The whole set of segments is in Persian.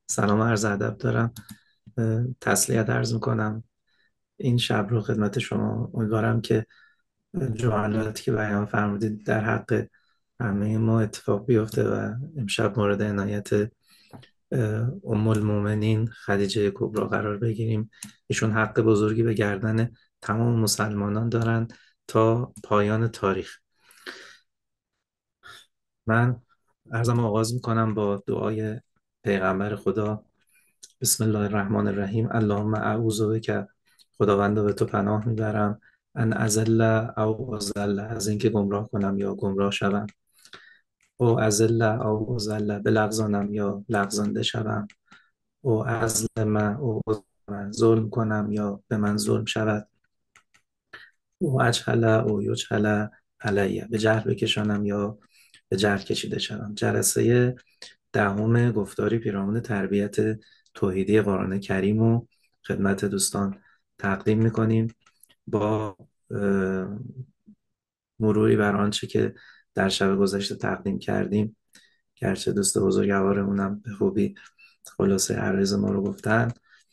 سلام و عرض ادب دارم. تسلیت عرض میکنم این شب رو خدمت شما. امیدوارم که جملاتی که بیان فرمودید در حق همه ما اتفاق بیفته و امشب مورد عنایت ام المؤمنین خدیجه کبری قرار بگیریم. ایشون حق بزرگی به گردن تمام مسلمانان دارند تا پایان تاریخ. من عرضم آغاز میکنم با دعای پیغمبر خدا. بسم الله الرحمن الرحیم. اللهم اعوذ بک، خداوندا به تو پناه میبرم، ان ازل او ازل، از اینکه گمراه کنم یا گمراه شوم، او ازل او ازل، بلغزانم یا لغزانده شوم، او ازلم او ازلم، ظلم کنم یا به من ظلم شود، او اجهل او یجهل علیه، به جهل بکشانم یا به جهل کشیده شوم. جلسه دهم گفتاری پیرامون تربیت توحیدی قرآن کریم و خدمت دوستان تقدیم میکنیم با مروری بر آنچه که در شب گذشته تقدیم کردیم. گرچه دوست بزرگوارمونم به خوبی خلاصه عرض ما رو گفتن.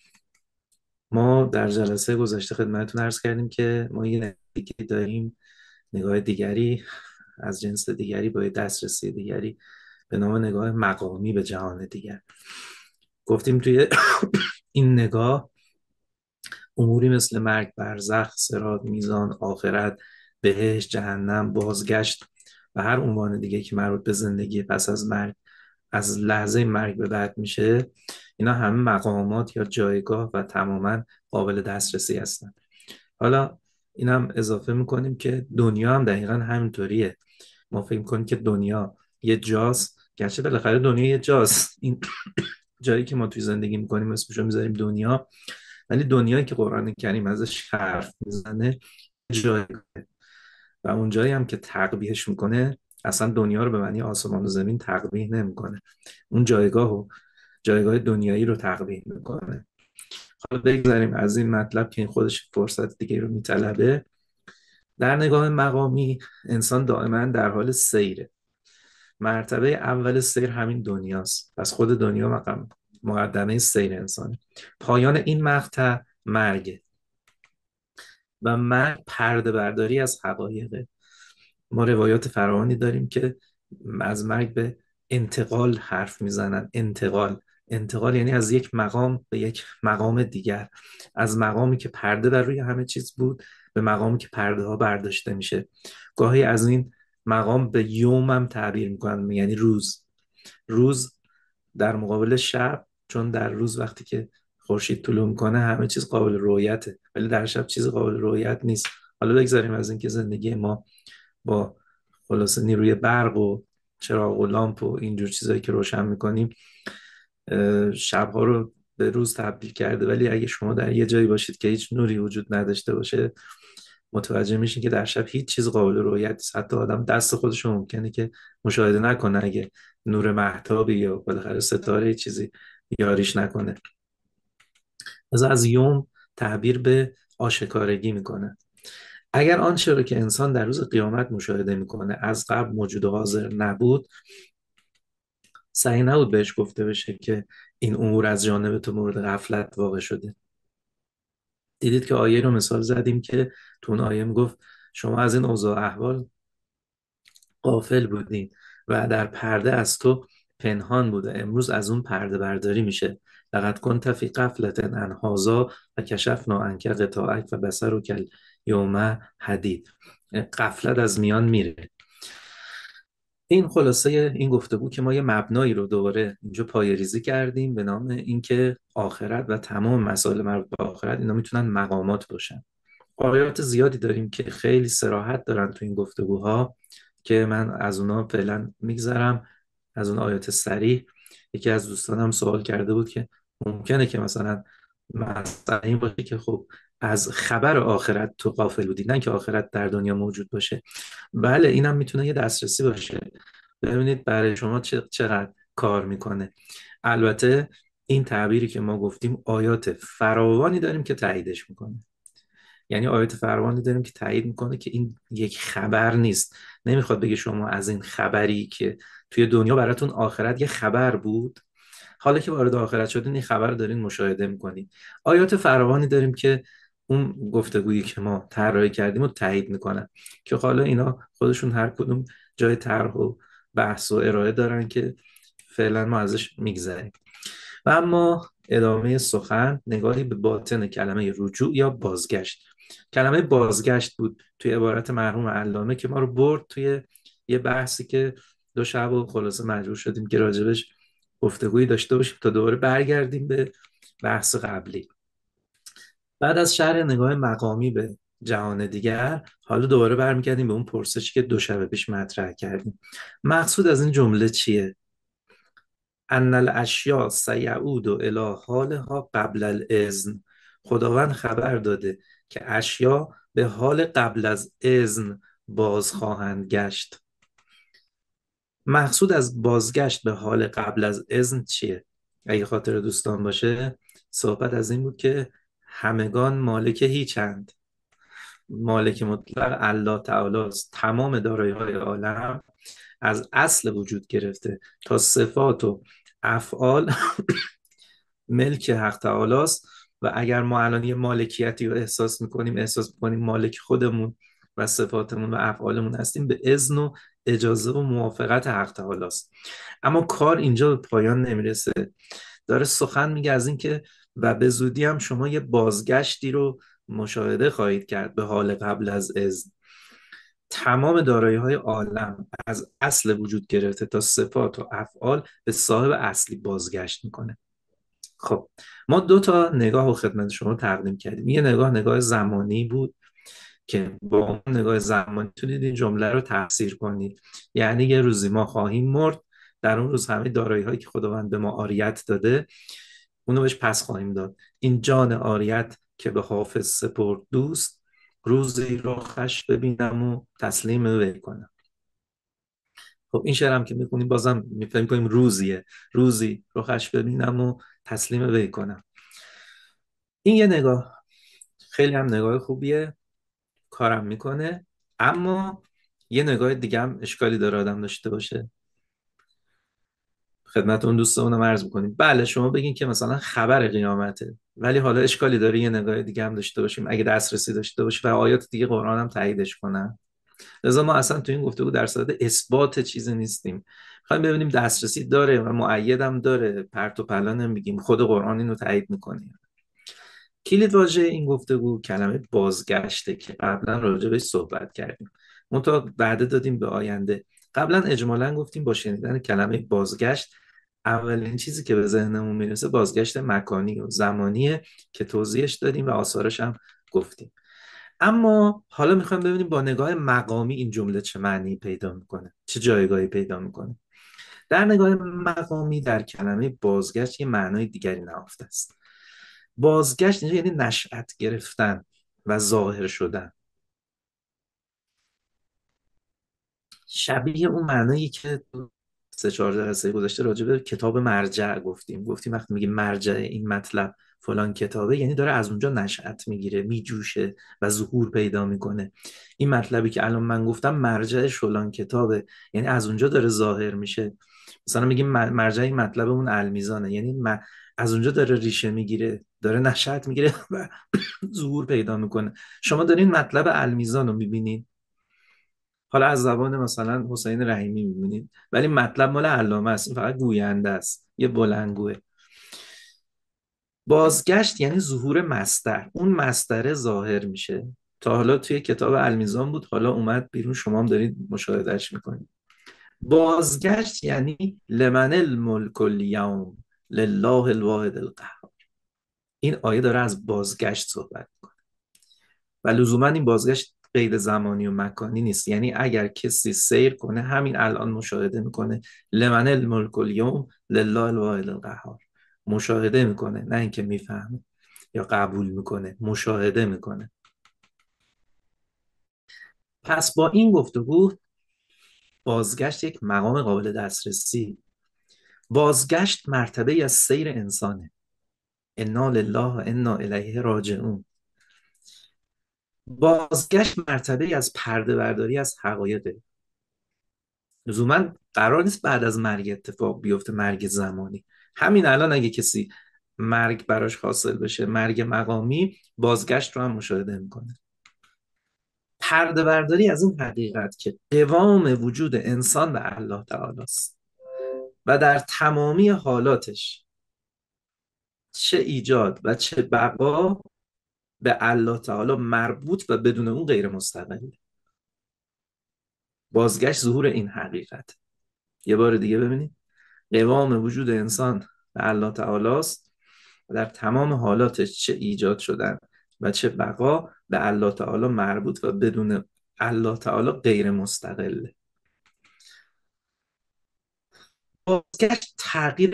ما در جلسه گذشته خدمتتون عرض کردیم که ما یه نگاه دیگری داریم، نگاه دیگری از جنس دیگری با دسترسی دیگری به نام نگاه مقامی به جهان دیگر. گفتیم توی این نگاه اموری مثل مرگ، برزخ، صراط، میزان، آخرت، بهشت، جهنم، بازگشت و هر عنوان دیگه که مربوط به زندگی پس از مرگ، از لحظه مرگ به بعد میشه، اینا همه مقامات یا جایگاه و تماما قابل دسترسی هستن. حالا اینم اضافه میکنیم که دنیا هم دقیقا همینطوریه. ما فکر کنیم که دنیا یه جاست، گرچه بالاخره دنیا یه جاست، این جایی که ما توی زندگی میکنیم اسمشو میذاریم دنیا، ولی دنیایی که قرآن کریم ازش حرف میزنه جایی، و اون جایی هم که تقبیهش میکنه اصلا دنیا رو به معنی آسمان و زمین تقبیه نمیکنه، اون جایگاه و جایگاه دنیایی رو تقبیه میکنه. حالا بگذاریم از این مطلب که این خودش فرصت دیگه رو میطلبه. در نگاه مقامی انسان دائما در حال سیره. مرتبه اول سیر همین دنیاست، پس خود دنیا مقدمه سیر انسانه. پایان این مقطع مرگه و مرگ پرده برداری از حقایقه. ما روایات فراوانی داریم که از مرگ به انتقال حرف میزنن. انتقال یعنی از یک مقام به یک مقام دیگر، از مقامی که پرده بر روی همه چیز بود به مقامی که پرده ها برداشته میشه. گاهی از این مقام به یوم هم تعبیر میکنن، یعنی روز. روز در مقابل شب، چون در روز وقتی که خورشید طلوع میکنه همه چیز قابل رؤیته، ولی در شب چیز قابل رؤیت نیست. حالا بگذاریم از اینکه زندگی ما با خلاصه نیروی برق و چراغ و لامپ و اینجور چیزایی که روشن میکنیم شبها رو به روز تبدیل کرده، ولی اگه شما در یه جایی باشید که هیچ نوری وجود نداشته باشه متوجه میشین که در شب هیچ چیز قابل رؤیت نیست. حتی آدم دست خودش رو ممکنه که مشاهده نکنه اگه نور مهتابی یا بالاخره ستاره چیزی یاریش نکنه. از یوم تعبیر به آشکارگی میکنه. اگر آنچه را که انسان در روز قیامت مشاهده میکنه از قبل موجود و حاضر نبود، صحیح نبود بهش گفته بشه که این امور از جانب تو مورد غفلت واقع شده. دیدید که آیه رو مثال زدیم که تو اون آیه میگفت شما از این اوضاع احوال غافل بودین و در پرده از تو پنهان بوده، امروز از اون پرده برداری میشه. لقد كنت فی غفلة عن هذا و کشفنا عنک غطاءک و بصرک الیوم حدید. غفلت از میان میره. این خلاصه این گفتگو که ما یه مبنایی رو دوباره اینجا پایه‌ریزی کردیم به نام اینکه آخرت و تمام مسائل مربوط به آخرت اینا میتونن مقامات باشن. آیات زیادی داریم که خیلی صراحت دارن تو این گفتگوها که من از اونا فعلا میگذرم. از اون آیات صریح، یکی از دوستانم سوال کرده بود که ممکنه که مثلا این باشه که خب از خبر آخرت تو غافل بودی، نه که آخرت در دنیا موجود باشه. بله اینم میتونه یه دسترسی باشه. ببینید برای شما چقدر کار میکنه. البته این تعبیری که ما گفتیم آیات فراوانی داریم که تاییدش میکنه. یعنی آیات فراوانی داریم که تایید میکنه که این یک خبر نیست. نمیخواد بگه شما از این خبری که توی دنیا براتون آخرت یه خبر بود، حالا که وارد آخرت شدین این خبر رو دارین مشاهده میکنین. آیات فراوانی داریم که اون گفتگویی که ما طراحی کردیم رو تایید میکنن، که حالا اینا خودشون هر کدوم جای طرح و بحث و ارائه دارن که فعلا ما ازش میگذریم. و اما ادامه سخن، نگاهی به باطن کلمه رجوع یا بازگشت. کلمه بازگشت بود توی عبارت مرحوم علامه که ما رو برد توی یه بحثی که دو شب و خلاصه مجبور شدیم که راجبش گفتگویی داشته باشیم تا دوباره برگردیم به بحث قبلی. بعد از شرح نگاه مقامی به جهان دیگر، حالا دوباره برمیگردیم به اون پرسشی که دو شب پیش مطرح کردیم. مقصود از این جمله چیه؟ ان الاشیاء سیعود الی حالها قبل الاذن. خداوند خبر داده که اشیا به حال قبل از اذن باز خواهند گشت. مقصود از بازگشت به حال قبل از اذن چیه؟ اگه خاطر دوستان باشه، صحبت از این بود که همگان مالک هیچند. مالک مطلق الله تعالی است. تمام دارایی های عالم از اصل وجود گرفته تا صفات و افعال ملک حق تعالی است. و اگر ما الان یه مالکیتی رو احساس میکنیم مالک خودمون و صفاتمون و افعالمون هستیم، به اذن و اجازه و موافقت حق تعالی است. اما کار اینجا به پایان نمیرسه. داره سخن میگه از این که و به زودی هم شما یه بازگشتی رو مشاهده خواهید کرد به حال قبل از اذن. تمام دارایی های عالم از اصل وجود گرفته تا صفات و افعال به صاحب اصلی بازگشت میکنه. خب ما دو تا نگاه رو خدمت شما تقدیم کردیم. یه نگاه زمانی بود که با اون نگاه زمانی تونید این جمله رو تفسیر کنید، یعنی یه روزی ما خواهیم مرد، در اون روز همه دارایی هایی که خداوند به ما عاریت داده اونو بهش پس خواهیم داد. این جان عاریت که به حافظ سپرد دوست، روزی رخش ببینم و تسلیم وی کنم. خب این شعرم که میخونیم بازم میفهمیم کنیم روزی رخش ببینم و تسلیم وی کنم. این یه نگاه، خیلی هم نگاه خوبیه، کارم میکنه. اما یه نگاه دیگه هم اشکالی داره آدم داشته باشه. خدمت اون دوستمون عرض میکنیم بله شما بگین که مثلا خبر قیامته، ولی حالا اشکالی داره یه نگاه دیگه هم داشته باشیم اگه دسترسی داشته باشیم و آیات دیگه قرآن هم تاییدش کنن. لذا ما اصلا تو این گفتگو در صدد اثبات چیزی نیستیم، میخوایم ببینیم دسترسی داره و مؤید هم داره، پرت و پلا نمیگیم، خود قرآن اینو تایید میکنه. کلید واژه این گفتگو کلمه بازگشته که قبلا راجع بهش صحبت کردیم، منتها وعده دادیم به آینده. قبلا اجمالا گفتیم با شنیدن کلمه بازگشت اولین چیزی که به ذهنمون میرسه بازگشت مکانی و زمانیه که توضیحش دادیم و آثارش هم گفتیم. اما حالا میخوایم ببینیم با نگاه مقامی این جمله چه معنی پیدا میکنه، چه جایگاهی پیدا میکنه. در نگاه مقامی در کلمه بازگشت یه معنای دیگری نهفته است. بازگشت اینجا یعنی نشأت گرفتن و ظاهر شدن، شبیه اون معنایی که 3-4 جلسه گذشته راجع به کتاب مرجع گفتیم وقتی میگیم مرجع این مطلب فلان کتابه، یعنی داره از اونجا نشأت میگیره، میجوشه و ظهور پیدا میکنه. این مطلبی که الان من گفتم مرجعش فلان کتابه، یعنی از اونجا داره ظاهر میشه. مثلا میگیم مرجع این مطلب اون المیزانه، یعنی از اونجا داره ریشه میگیره، داره نشأت میگیره و ظهور پیدا میکنه. شما دارین مطلب المیزان رو میبینید، حالا از زبان مثلا حسین رحیمی میبینید، ولی مطلب مال علامه است، این فقط گوینده است، یه بلندگوه. بازگشت یعنی ظهور مصدر، اون مصدر ظاهر میشه. تا حالا توی کتاب المیزان بود، حالا اومد بیرون، شما هم دارید مشاهدهش میکنید. بازگشت یعنی لمن الملک الیوم لله الواحد القهار. این آیه داره از بازگشت صحبت میکنه و لزوما این بازگشت غیر زمانی و مکانی نیست. یعنی اگر کسی سیر کنه همین الان مشاهده میکنه لمن الملک الیوم لله الواحد القهار، مشاهده میکنه، نه اینکه میفهمه یا قبول میکنه، مشاهده میکنه. پس با این گفتگو بازگشت یک مقام قابل دسترسی، بازگشت مرتبه از سیر انسانه. انا لله و انا الیه راجعون. بازگشت مرتبه از پرده برداری از حقایق. لزوما قرار نیست بعد از مرگ اتفاق بیفته، مرگ زمانی، همین الان اگه کسی مرگ براش حاصل بشه، مرگ مقامی، بازگشت رو هم مشاهده میکنه. پرده برداری از این حقیقت که قوام وجود انسان به الله تعالی است و در تمامی حالاتش چه ایجاد و چه بقا به الله تعالی مربوط و بدون اون غیر مستقل. بازگشت ظهور این حقیقت. یه بار دیگه ببینید، قوام وجود انسان به الله تعالی است و در تمام حالاتش چه ایجاد شدن و چه بقا به الله تعالی مربوط و بدون الله تعالی غیر مستقل. بازگشت تغییر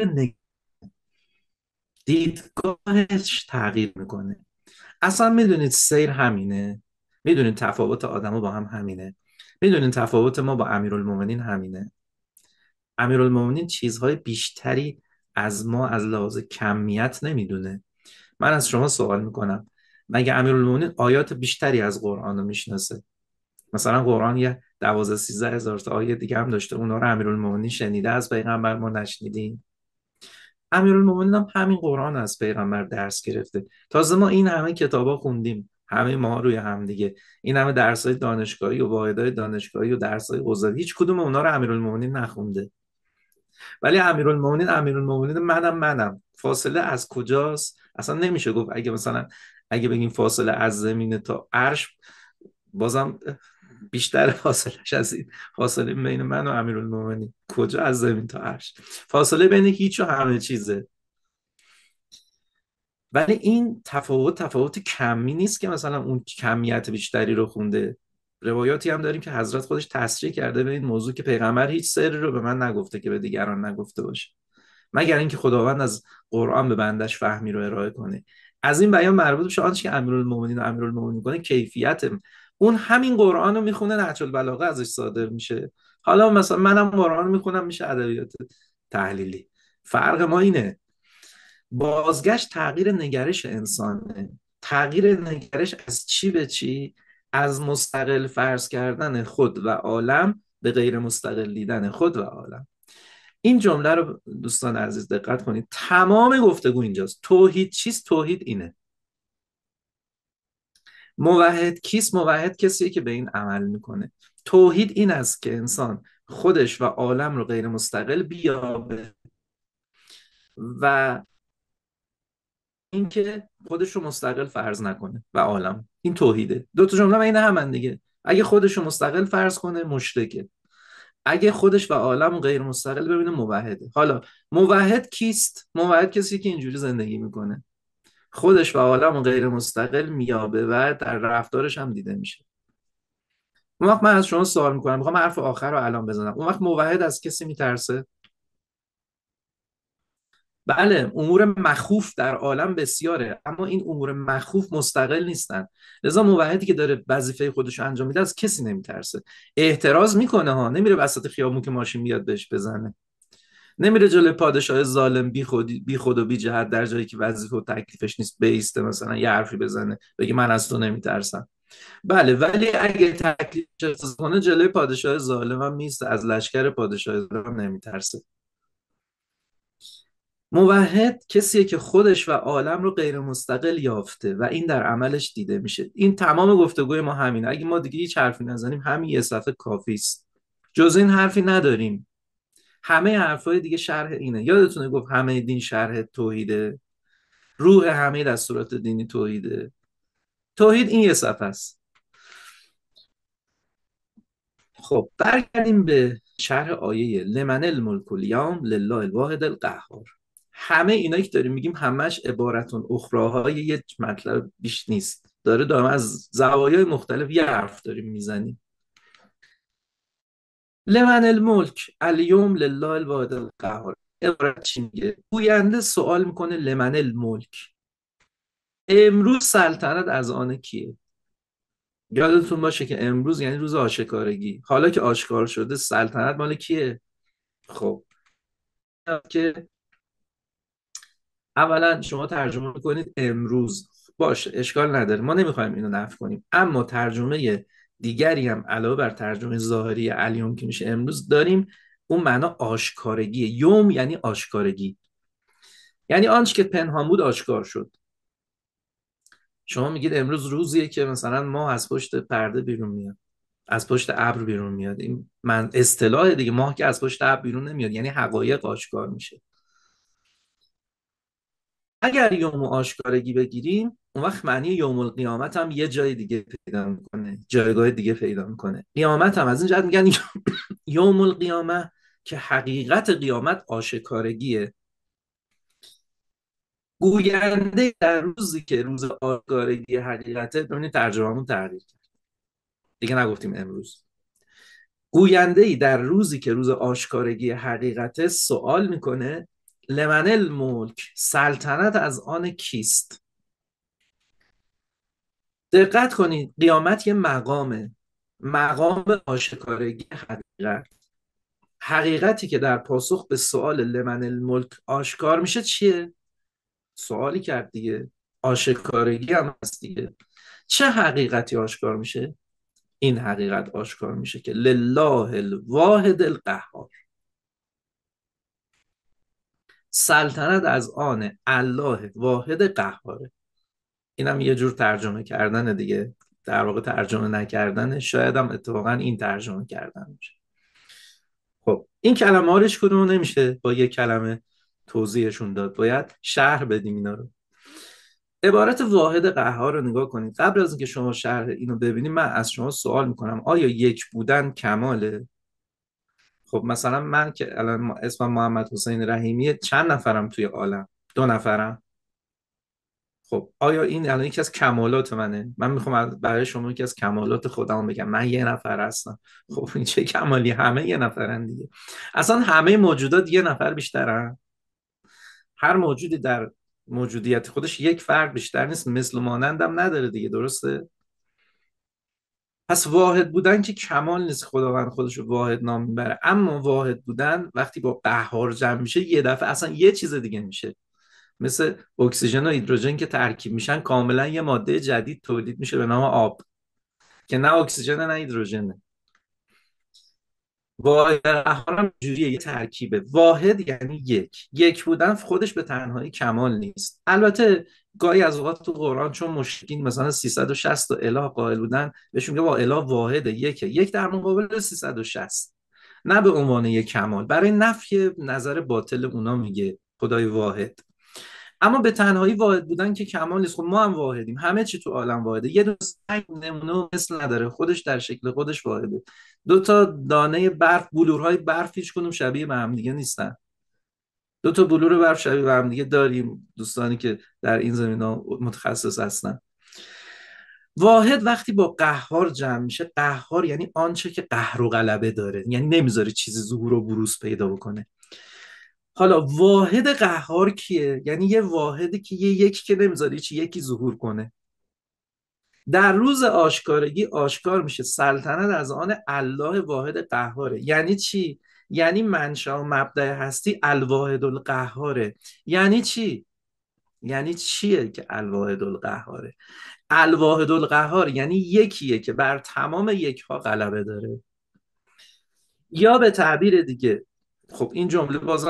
دیدگاهش تغییر میکنه. اصلا میدونید سیر همینه، میدونید تفاوت آدما با هم همینه، میدونید تفاوت ما با امیرالمومنین همینه. امیرالمومنین چیزهای بیشتری از ما از لحاظ کمیت نمیدونه. من از شما سوال میکنم، مگه امیرالمومنین آیات بیشتری از قرآن رو میشناسه؟ مثلا قرآن یه 12-13 هزار تا آیه دیگه هم داشته، اونا رو امیرالمومنین شنیده از پیغمبر، ما نشنیدیم؟ امیرالمومنین هم همین قرآن از پیغمبر درس گرفته. تازه ما این همه کتابا خوندیم، همه ما روی هم دیگه، این همه درسای دانشگاهی و واحدهای دانشگاهی و درسای قضاوی، هیچ کدوم اونا رو امیرالمومنین نخونده. ولی امیرالمومنین منم فاصله از کجاست اصلا نمیشه گفت. اگه مثلا اگه بگیم فاصله از زمین تا عرش، بازم بیشتر فاصلهش از این فاصله بین من و امیرالمومنین. کجا از زمین تا عرش؟ فاصله بین هیچ و همه چیزه. ولی این تفاوت کمی نیست که مثلا اون کمیت بیشتری رو خونده. روایاتی هم داریم که حضرت خودش تصریح کرده به این موضوع که پیغمبر هیچ سری رو به من نگفته که به دیگران نگفته باشه، مگر اینکه خداوند از قرآن به بندش فهمی رو ارائه کنه. از این بیان مربوط بشه آنچه که امیرالمومنین کنه کیفیت اون همین قرآن رو میخونه، نهج البلاغه ازش صادر میشه. حالا مثلا منم قرآن میخونم، میشه ادبیات تحلیلی. فرق ما اینه. بازگشت تغییر نگرش انسانه. تغییر نگرش از چی به چی؟ از مستقل فرض کردن خود و عالم به غیر مستقل دیدن خود و عالم. این جمله رو دوستان عزیز دقت کنید، تمام گفتگو اینجاست. توحید چیست؟ توحید اینه. موحد کیست؟ موحد کسیه که به این عمل میکنه. توحید این است که انسان خودش و عالم رو غیر مستقل بیابه و اینکه خودش رو مستقل فرض نکنه و عالم. این توحیده. دو تا جمله این همن دیگه. اگه خودش رو مستقل فرض کنه مشرکه، اگه خودش و عالم غیر مستقل ببینه موحده. حالا موحد کیست؟ موحد کسی که اینجوری زندگی میکنه، خودش و عالم غیر مستقل میابه و در رفتارش هم دیده میشه. اون وقت من از شما سوال میکنم، میخوام حرف آخر رو الان بزنم. اون وقت موحد از کسی میترسه؟ بله، امور مخوف در عالم بسیاره، اما این امور مخوف مستقل نیستن. لذا موحدی که داره وظیفه خودش رو انجام میده از کسی نمیترسه. احتراز میکنه ها، نمیره وسط خیابون که ماشین بیاد بهش بزنه، نمیره جلوی پادشاه ظالم بی خود و بی جهت در جایی که وظیفه و تکلیفش نیست بیسته، مثلا یه حرفی بزنه بگه من از تو نمیترسم. بله، ولی اگه تکلیفش کنه جلوی پادشاه ظالم هم نیست، از لشکر پادشاه ظالم نمیترسه. موحد کسیه که خودش و عالم رو غیر مستقل یافته و این در عملش دیده میشه. این تمام گفتگوی ما همینه. اگه ما دیگه هیچ حرفی نزنیم همین یه صفحه کافی است، جز این حرفی نداریم. همه حرفای دیگه شرح اینه. یادتونه گفت همه دین شرح توحیده، روح همه دستورات دینی توحیده. توحید این یه صفحه است. خب برگردیم به شرح آیه لمن الملک الیوم لله الواحد القهار. همه اینا که داریم میگیم همش عبارتون اخراهای یه مطلب بیش نیست، داریم از زوایای مختلف یه حرف داریم میزنیم. لمن الملک الیوم لله الواحد القهار عبارت چی میگه؟ گوینده سوال میکنه لمن الملک، امروز سلطنت از آن کیه؟ یادتون باشه که امروز یعنی روز آشکارگی. حالا که آشکار شده سلطنت مال کیه؟ خب که اولا شما ترجمه میکنید امروز، باشه اشکال نداره، ما نمیخوایم اینو نفی کنیم، اما ترجمه دیگری هم علاوه بر ترجمه ظاهری الیوم که میشه امروز داریم، اون معنا آشکارگیه. یوم یعنی آشکارگی. یعنی آنچه که پنهان بود آشکار شد. شما میگید امروز روزیه که مثلا ماه از پشت پرده بیرون میاد، از پشت ابر بیرون میاد. این من اصطلاح دیگه، ماه که از پشت ابر بیرون نمیاد، یعنی حقایق آشکار میشه. اگر یوم آشکارگی بگیریم، اون وقت معنی یوم القیامت هم یه جای دیگه پیدا میکنه، جایگاه دیگه پیدا میکنه. قیامت هم از این جهت میگن یوم القیامه که حقیقت قیامت آشکارگیه. گوینده در روزی که روز آشکارگی حقیقته، ببینید ترجمه‌مون تغییر کرد، دیگه نگفتیم امروز. گوینده ای در روزی که روز آشکارگی حقیقته سوال میکنه لمن الملک، سلطنت از آن کیست؟ دقت کنید، قیامت یه مقامه، مقام آشکارگی حقیقت. حقیقتی که در پاسخ به سوال لمن الملک آشکار میشه چیه؟ سوالی کرد دیگه، آشکارگی هم هست دیگه. چه حقیقتی آشکار میشه؟ این حقیقت آشکار میشه که لله الواحد القهار، سلطنت از آن الله واحد قهاره. اینم یه جور ترجمه کردن دیگه، در واقع ترجمه نکردن، شاید هم اتفاقا این ترجمه کردن میشه. خب این کلمه ها هیچ کدوم نمیشه با یک کلمه توضیحشون داد، باید شرح بدیم اینا رو. عبارت واحد قهار رو نگاه کنید. قبل از اینکه شما شرح اینو ببینید، من از شما سوال میکنم آیا یک بودن کماله؟ خب مثلا من که الان اسمم محمد حسین رحیمیه، چند نفرم توی عالم؟ دو نفرم. خب آیا این الان یکی از کمالات منه؟ من میخوام برای شما یکی از کمالات خودم بگم، من یه نفر هستم. خب این چه کمالی؟ همه یه نفرن دیگه. اصلا همه موجودات یه نفر بیشترن؟ هر موجودی در موجودیت خودش یک فرد بیشتر نیست، مثل مانندم نداره دیگه، درسته؟ پس واحد بودن که کمال نیست، خداوند خودش رو واحد نام میبره. اما واحد بودن وقتی با قهار جمع میشه، یه دفعه اصلا یه چیز دیگه میشه. مثل اکسیژن و هیدروژن که ترکیب میشن، کاملا یه ماده جدید تولید میشه به نام آب، که نه اکسیژن نه هیدروژنه. واحد قهار هم جوریه، یه ترکیبه. واحد یعنی یک، یک بودن خودش به تنهایی کمال نیست. البته گاهی از اوقات تو قرآن چون مشرکین مثلا 360 تا اله قائل بودن، بهشون میگه وا اله واحده، یکه، یک در مقابل 360، نه به عنوان یک کمال، برای نفی نظر باطل اونا میگه خدای واحد. اما به تنهایی واحد بودن که کمال نیست. خب ما هم واحدیم، همه چی تو عالم واحده. یه دونه سنگ نمونه مثل نداره، خودش در شکل خودش واحده. دو تا دانه برف، بلورهای برف، هیچ کدوم شبیه به هم دیگه نیستن. دو تا بلور برف شبیه به هم دیگه داریم، دوستانی که در این زمینه متخصص هستن. واحد وقتی با قهار جمع میشه، قهار یعنی آنچه که قهر و غلبه داره، یعنی نمیذاره چیزی ظهور و بروز پیدا بکنه. حالا واحد قهار کیه؟ یعنی یه واحدی که یه یکی که نمیذاره یکی ظهور کنه. در روز آشکارگی آشکار میشه سلطنت از آن الله واحد قهاره. یعنی چی؟ یعنی منشأ و مبدأ هستی الواحد القهاره. یعنی چی؟ یعنی چیه که الواحد القهاره؟ الواحد القهار یعنی یکیه که بر تمام یکها غلبه داره. یا به تعبیر دیگه، خب این جمله بازم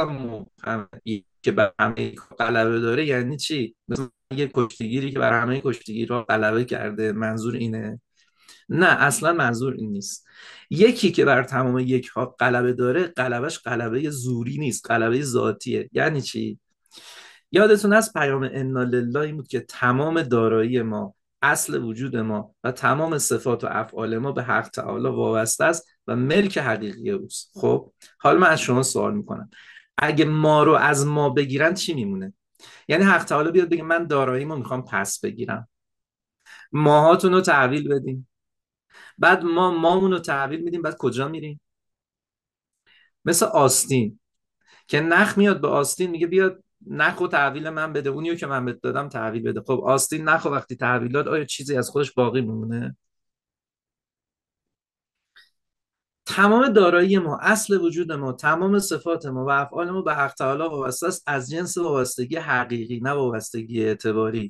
که بر همه غلبه داره یعنی چی؟ مثلا یه کشتیگیری که بر همه کشتیگیرها غلبه کرده، منظور اینه؟ نه، اصلا منظور این نیست. یکی که بر تمام یکها غلبه داره، غلبش غلبه زوری نیست، غلبه ذاتیه. یعنی چی؟ یادتون از پیام انا لله این بود که تمام دارایی ما، اصل وجود ما و تمام صفات و افعال ما به حق تعالی وابسته است و ملک حقیقی اوست. خب حالا من از شما سوال میکنم، اگه ما رو از ما بگیرن چی میمونه؟ یعنی حق تعالی بیاد بگه من داراییمو میخوام پس بگیرم، ماهاتون رو تحویل بدین، بعد ما مامون رو تحویل میدیم، بعد کجا میریم؟ مثل آستین که نخ میاد به آستین میگه بیاد نخو تحویل من بده، اونیو که من بهت دادم تحویل بده. خب آستین نخو وقتی تحویل داد، آیا چیزی از خودش باقی میمونه؟ تمام دارایی ما، اصل وجود ما، تمام صفات ما و افعال ما به حق تعالی وابسته است، از جنس وابستگی حقیقی نه وابستگی اعتباری،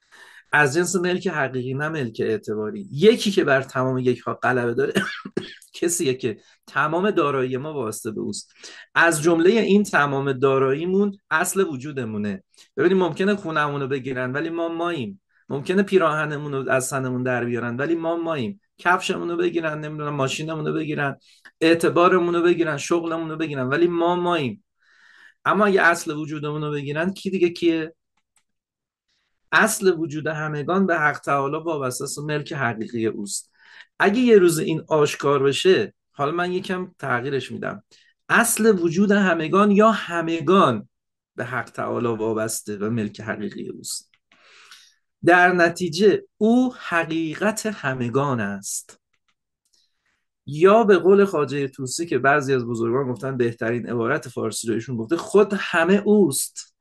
از جنس ملک حقیقی نه ملک اعتباری. یکی که بر تمام یکها غلبه داره کسیه که تمام دارایی ما واسطه به اوست. از جمله این تمام داراییمون اصل وجودمونه. ببینید ممکنه خونمون رو بگیرن ولی ما ماییم، ممکنه پیراهنمون رو از تنمون در بیارن ولی ما ماییم، کفشمون رو بگیرن، نمیدونم ماشینمون رو بگیرن، اعتبارمون رو بگیرن، شغلمون رو بگیرن، ولی ما ماییم. اما اگه اصل وجودمون رو بگیرن کی دیگه کیه؟ اصل وجود همگان به حق تعالی وابسته است و ملک حقیقی اوست. اگه یه روز این آشکار بشه، حالا من یکم تغییرش میدم، اصل وجود همگان یا همگان به حق تعالی وابسته و ملک حقیقی اوست. در نتیجه او حقیقت همگان است، یا به قول خواجه طوسی که بعضی از بزرگان گفتن بهترین عبارت فارسی رو ایشون گفته، خود همه اوست.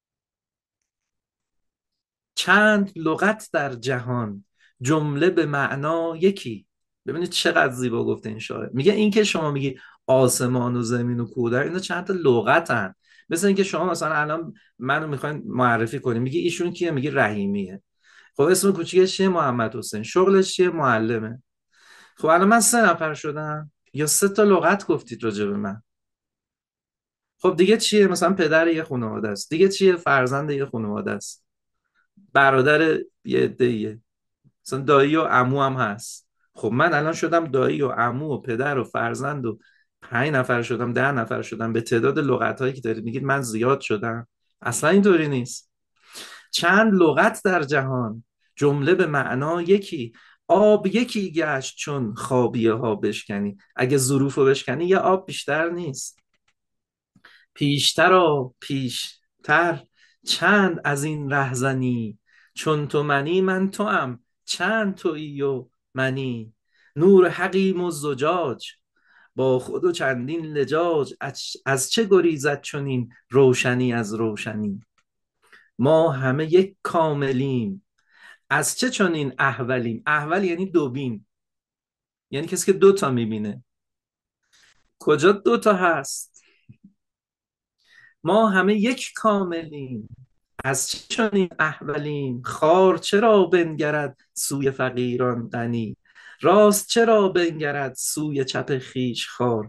چند لغت در جهان، جمله به معنا یکی. ببینید چقدر زیبا گفته این شاعر. میگه این که شما میگی آسمان و زمین و کودر، اینا چند تا لغتن. مثل اینکه شما مثلا الان منو میخواین معرفی کنیم، میگی ایشون کیه؟ میگی رحیمیه. خب اسم کوچیکش چیه؟ محمد حسین. شغلش چیه؟ معلمه. خب الان من 3 نفر شدم یا 3 تا لغت گفتید راجع به من. خب دیگه چیه؟ مثلا پدر یه خانواده است، دیگه چیه؟ فرزند یه خانواده است، برادر یه عده‌ایه، مثلا دایی و عمو هم هست. خب من الان شدم دایی و عمو و پدر و فرزند و 5 نفر شدم، 10 نفر شدم. به تعداد لغت هایی که دارید میگید من زیاد شدم؟ اصلا اینطوری نیست. چند لغت در جهان، جمله به معنا یکی. آب یکی گشت چون خابیه ها بشکنی. اگه ظروف رو بشکنی یه آب بیشتر نیست. پیشتر و پیشتر چند از این رهزنی، چون تو منی من توام، چند تویی و منی. نور حقیم و زجاج، با خود و چندین لجاج. از چه گریزد چنین روشنی از روشنی. ما همه یک کاملیم، از چه چنین احولیم. احول یعنی دوبین، یعنی کسی که 2 تا میبینه. کجا 2 تا هست؟ ما همه یک کاملیم، از چنین احولیم. خار چرا بنگرد سوی فقیران غنی، راست چرا بنگرد سوی چپ خیش خار.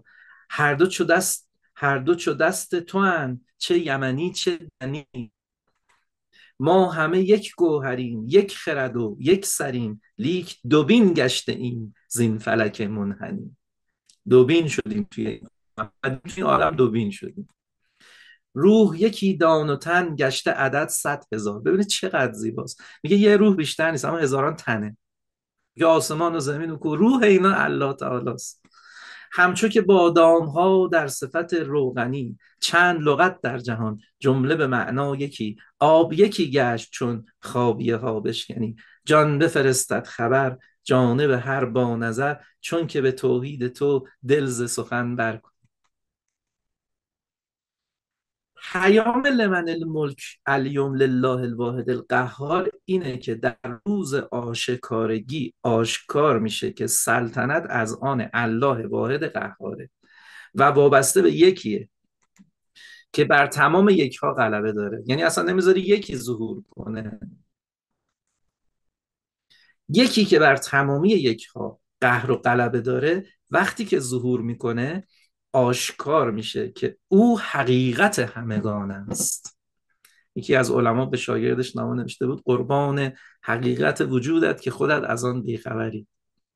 هر دو چو دست تو اند، چه یمنی چه دنی. ما همه یک گوهریم، یک خرد و یک سریم، لیک دوبین گشته ایم زین فلک منحنی. دوبین شدیم توی عالم، دوبین شدیم. روح یکی دان و تن، گشته عدد 100,000. ببینید چقدر زیباست. میگه یه روح بیشتر نیست اما هزاران تنه. یا آسمان و زمین و کو، روح اینا الله تعالی است. همچو که بادام ها در صفت روغنی، چند لغت در جهان، جمله به معنا یکی. آب یکی گشت چون خابیه ها بشکنی. جان بفرستد خبر جانب هر با نظر، چون که به توحید تو دل ز سخن برکن. پیام لمن الملک الیوم لله الواحد القهار اینه که در روز آشکارگی آشکار میشه که سلطنت از آن الله واحد قهاره و وابسته به یکیه که بر تمام یکها غلبه داره. یعنی اصلا نمیذاری یکی ظهور کنه. یکی که بر تمامی یکها قهر و غلبه داره، وقتی که ظهور میکنه آشکار میشه که او حقیقت همگان است. یکی از علما به شاگردش نامه نوشته بود قربان حقیقت وجودت که خودت از آن بیخبری.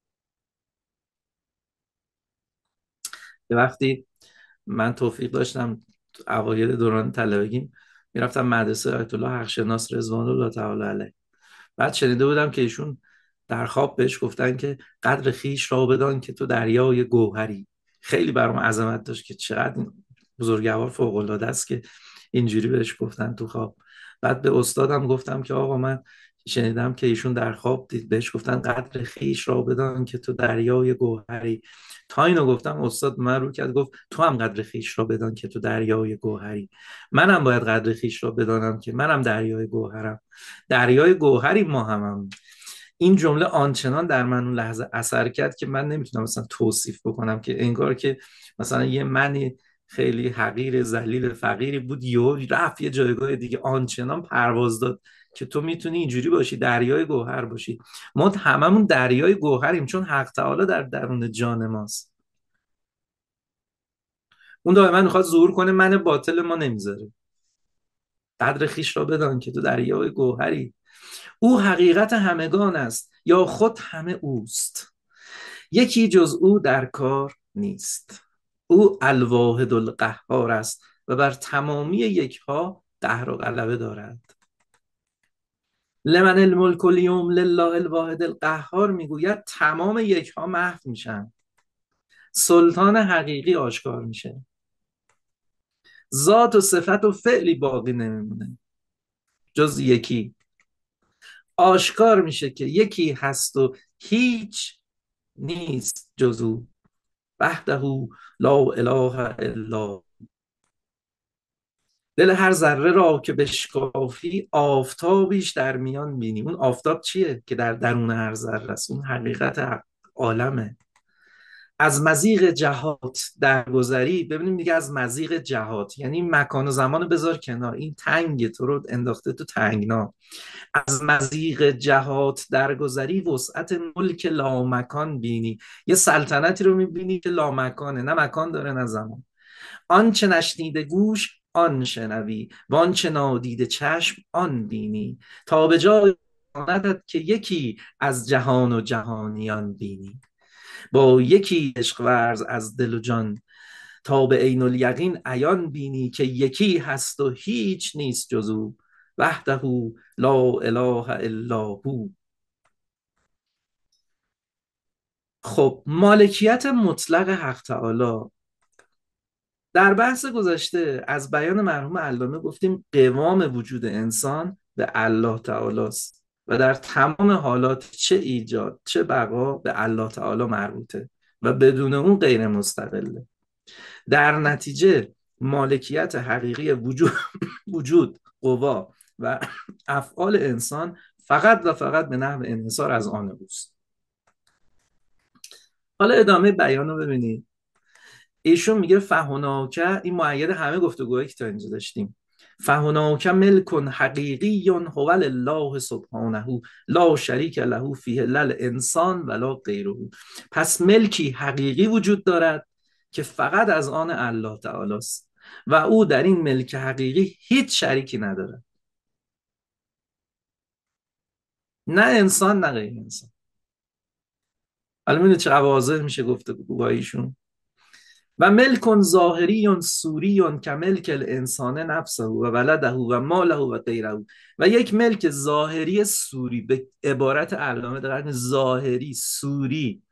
وقتی من توفیق داشتم تو اوایل دوران طلبگیم میرفتم مدرسه آیت الله حقشناس رضوان الله تعالی علیه، بعد شنیده بودم که ایشون در خواب بهش گفتن که قدر خیش را بدان که تو دریای گوهری. خیلی برام عظمت داشت که چقدر این بزرگوار فوق العاده است که اینجوری بهش گفتن تو خواب. بعد به استادم گفتم که آقا من شنیدم که ایشون در خواب دید بهش گفتن قدر خیش را بدان که تو دریای گوهری. تا اینو گفتم استاد من رو کرد گفت تو هم قدر خیش را بدان که تو دریای گوهری. منم باید قدر خیش را بدانم که منم دریای گوهرم. دریای گوهری ما هم. این جمله آنچنان در من اون لحظه اثر کرد که من نمیتونم مثلا توصیف بکنم، که انگار که مثلا یه منی خیلی حقیر ذلیل فقیری بود یهو رفت یه جایگاه دیگه، آنچنان پرواز داد که تو میتونی اینجوری باشی، دریای گوهر باشی. ما هممون دریای گوهریم چون حق تعالی در درون جان ماست. اون دائما میخواد ظهور کنه، من باطل ما نمیذاره. قدر خیش را بدان که تو دریای گوهری. او حقیقت همگان است یا خود همه اوست، یکی جز او در کار نیست. او الواحد القهار است و بر تمامی یکها قهر و غلبه دارد. لمن الملک اليوم لله الواحد القهار میگوید تمام یکها محو میشن، سلطان حقیقی آشکار میشه، ذات و صفت و فعلی باقی نمیمونه جز یکی. آشکار میشه که یکی هست و هیچ نیست جز او، وحده لا اله الا. دل هر ذره را که بشکافی آفتابیش در میان بینی. اون آفتاب چیه؟ که در درون هر ذره است، اون حقیقت عالمه. از مضیق جهات درگذری. ببینیم دیگه، از مضیق جهات یعنی مکان و زمان بذار کنار، این تنگ تو رو انداخته تو تنگنا. از مضیق جهات درگذری وسعت ملک لامکان بینی. یه سلطنتی رو میبینی که لامکانه، نه مکان داره نه زمان. آنچه نشنیده گوش آن شنوی و آنچه نادیده چشم آن بینی، تا به جای آمدت که یکی از جهان و جهانیان بینی. با یکی عشق ورز از دل و جان، تا به عین الیقین عیان بینی که یکی هست و هیچ نیست جز او، وحده لا اله الا هو. خب مالکیت مطلق حق تعالی. در بحث گذشته از بیان مرحوم علامه گفتیم قوام وجود انسان به الله تعالی است و در تمام حالات چه ایجاد چه بقا به الله تعالی مربوطه و بدون اون غیر مستقله. در نتیجه مالکیت حقیقی وجود قوا و افعال انسان فقط و فقط به نحو انحصار از آن اوست. حالا ادامه بیان رو ببینید. ایشون میگه فهناکه، این مؤید همه گفتگوهایی که تا اینجا داشتیم، فهناکه ملک حقیقی هو الله سبحانه لا شریک له فیه لا الانسان ولا غیره. پس ملکی حقیقی وجود دارد که فقط از آن الله تعالی است و او در این ملک حقیقی هیچ شریکی ندارد، نه انسان نه غیر انسان. حالا میدونید چه واضح میشه گفتگوهایشون. و ملک ظاهری سوری که ملک الانسان نفسه و ولده و ماله و غیره. و یک ملک ظاهری سوری، به عبارت علامه دقیق ظاهری سوری،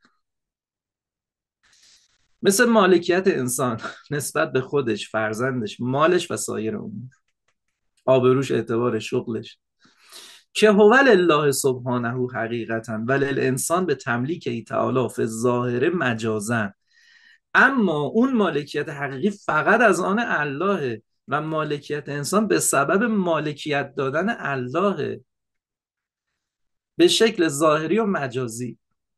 مثل مالکیت انسان نسبت به خودش، فرزندش، مالش و سایر امور، آبروش، اعتبار شغلش، که هو الله سبحانه حقیقتا ولی الانسان به تملیک تعالی فی الظاهر مجازا. اما اون مالکیت حقیقی فقط از آن الله و مالکیت انسان به سبب مالکیت دادن الله به شکل ظاهری و مجازی.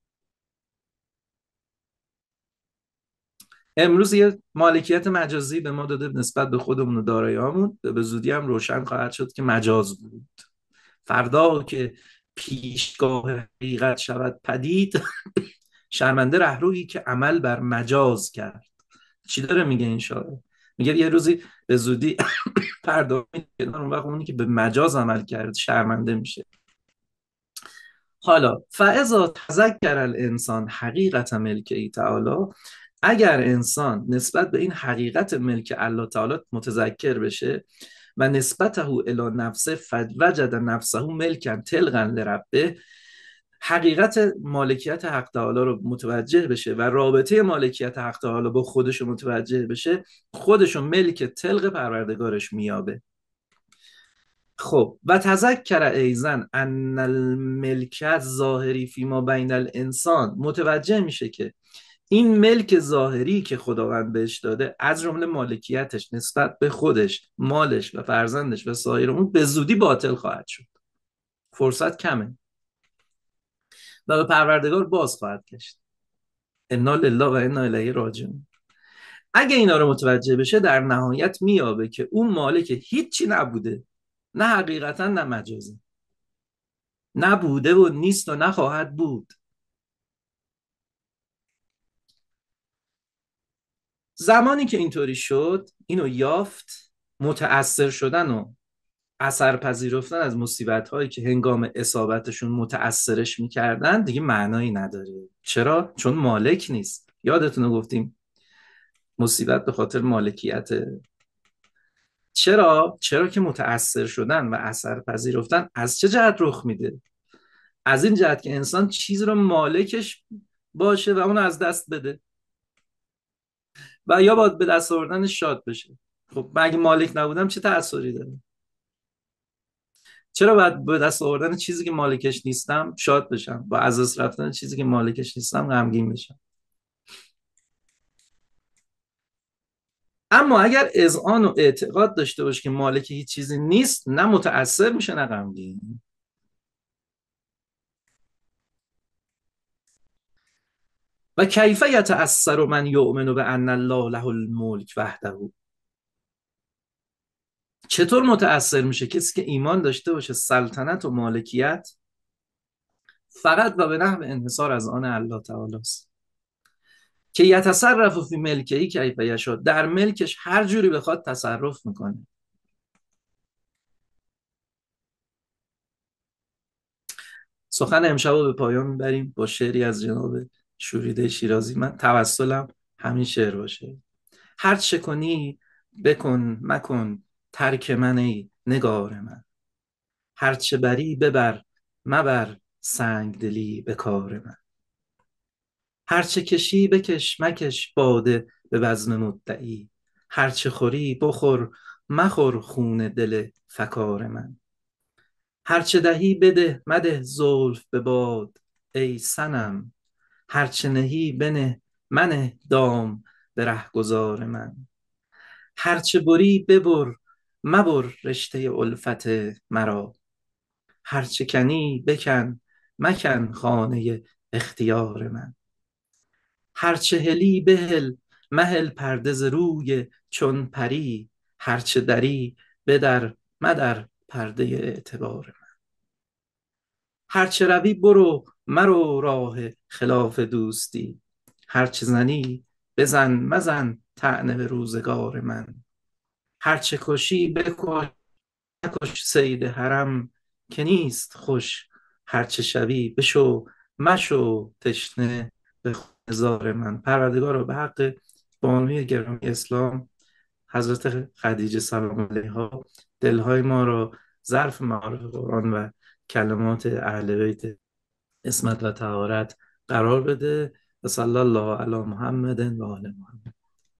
امروز یه مالکیت مجازی به ما داده نسبت به خودمون و دارایی‌هامون، به زودی هم روشن خواهد شد که مجاز بود. فردا که پیشگاه حقیقت شود پدید، شرمنده رهرویی که عمل بر مجاز کرد. چی داره میگه این شاعر؟ میگه یه روزی به زودی پرداخت کنار، اون وقت اونی که به مجاز عمل کرد شرمنده میشه. حالا فاذا تذکر الانسان حقیقت ملک تعالی، اگر انسان نسبت به این حقیقت ملک الله تعالی متذکر بشه و نسبته الی نفسه فوجد نفسه ملکا تلقا لربه، حقیقت مالکیت حق تعالی رو متوجه بشه و رابطه مالکیت حق تعالی با خودش رو متوجه بشه، خودش رو ملک تلق پروردگارش میابه. خب و تذکر ایزن ان الملکت ظاهری فیما بین الانسان، متوجه میشه که این ملک ظاهری که خداوند بهش داده از جمله مالکیتش نسبت به خودش، مالش و فرزندش و سایر اون به زودی باطل خواهد شد، فرصت کمه و به پروردگار باز خواهد گشت. انا لله و انا الیه راجعون. اگه اینا رو متوجه بشه در نهایت میابه که اون مالک هیچی نبوده، نه حقیقتا نه مجازا، نبوده و نیست و نخواهد بود. زمانی که اینطوری شد، اینو یافت، متأثر شدن و اثر پذیرفتن از مصیبت هایی که هنگام اصابتشون متأثرش میکردن دیگه معنایی نداره. چرا؟ چون مالک نیست. یادتونه گفتیم مصیبت به خاطر مالکیت. چرا که متأثر شدن و اثر پذیرفتن از چه جهت رخ میده؟ از این جهت که انسان چیز رو مالکش باشه و اون از دست بده و یا باید به دست آوردن شاد بشه. خب من اگه مالک نبودم چه تأثیری داره؟ چرا باید به دست آوردن چیزی که مالکش نیستم شاد بشم، با از دست رفتن چیزی که مالکش نیستم غمگین بشم؟ اما اگر اذعان و اعتقاد داشته باشه که مالک هیچ چیزی نیست، نه متأثر میشه نه غمگین. و کیف یتأثر من یؤمن بان الله له الملک وحده. چطور متأثر میشه کسی که ایمان داشته باشه سلطنت و مالکیت فقط و به نحو انحصار از آن الله تعالی است، که یتصرف فی ملکهی کیف یشاء، در ملکش هر جوری بخواد تصرف میکنه. سخن امشب رو به پایان میبریم با شعری از جناب شوریده شیرازی. من توسلم همین شعر باشه: هر چه کنی بکن مکن ترک من ای نگار من، هر چه بری ببر مبر سنگ دلی به کار من، هر چه کشی بکش مکش باده به بزم مدعی، هر چه خوری بخور مخور خون دل فکار من، هر چه دهی بده مده زلف به باد ای صنم، هر چه نهی بنه منه دام به رهگذار من، هر چه بری ببر مبر رشته الفت مرا، هر چه کنی بکن مکن خانه اختیار من، هر چه هلی بهل مهل پرده ز روی چون پری، هر چه دری بدر مدر پرده اعتبار من، هر چه روی برو مرو راه خلاف دوستی، هر چه زنی بزن مزن طعنه به روزگار من، هر چه کشی بکش مکش صید حرم که نیست خوش، هر چه شوی بشو مشو تشنه به زار من. پروردگار به حق بانوی گرامی اسلام حضرت خدیجه سلام علیها دلهای ما را ظرف معارف قرآن و کلمات اهل بیت اسمت و طهارت قرار بده. و صلی الله علی محمد و آل محمد.